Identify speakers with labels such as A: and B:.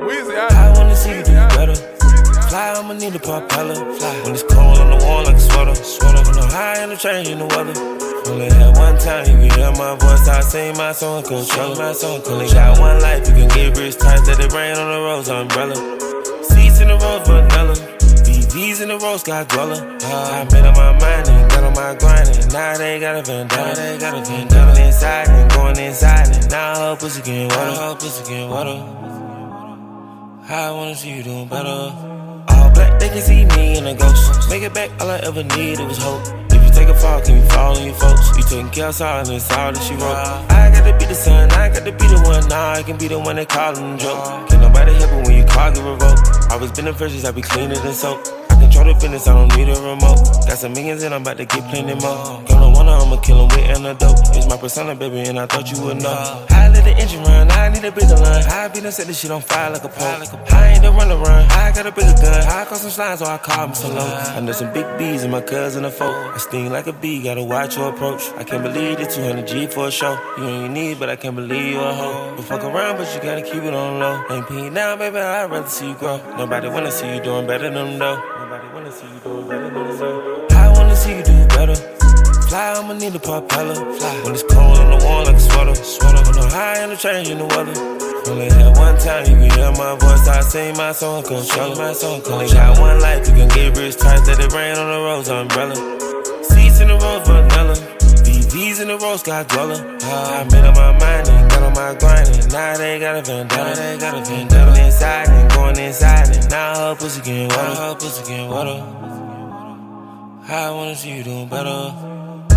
A: I wanna see you do better. Fly, I'ma need a propeller. Fly when it's cold on the wall like a sweater. On the high and the change in the weather. Only had one time you can hear my voice. I sing my song, Coachella. Only got one life, you can get rich tight. Let it rain on the rose umbrella. Seats in the rose vanilla. VVs in the rose got dweller. I made up my mind and got on my grind. And now they got a vendetta. Going inside and now her pussy getting water. I wanna see you doing better. All black, they can see me in a ghost. Make it back, all I ever needed was hope. If you take a fall, can you fall on your folks? You taking care of all and it's all that she wrote. I gotta be the son, I gotta be the one. Nah, I can be the one they callin' a joke. Can't nobody help it when you car get revoked. Always been the freshest, I be cleaner than soap. Control the business, I don't need a remote. Got some millions and I'm about to get plenty more. Girl, no wonder I'ma kill him with antidote. It's my persona, baby, and I thought you would know. I let the engine run, I need a bigger line. I be done set this shit on fire like a pole. I ain't the runner run, I got a bigger gun. I caught some slides, so I call me so low. I know some big B's and my cousin a folk. I sting like a bee, gotta watch your approach. I can't believe the 200G for a show. You ain't your need, but I can't believe you a hoe. You fuck around, but you gotta keep it on low. Ain't peeing down, baby, I'd rather see you grow. Nobody wanna see you doing better than them, though. I wanna see you do better. Fly, I'ma need a propeller. Fly when it's cold on the wall like a sweater. On the high and the change in the weather. Only had one time you can hear my voice. I sing my song, Coachella. Only got one life, you can get rich tight. Let it rain on the rose umbrella. Seats in the rose vanilla. VVs in the rose got dweller. I made up my mind and got on my grind. And now they got a vendetta. Going inside and now her pussy getting water. I wanna see you doing better.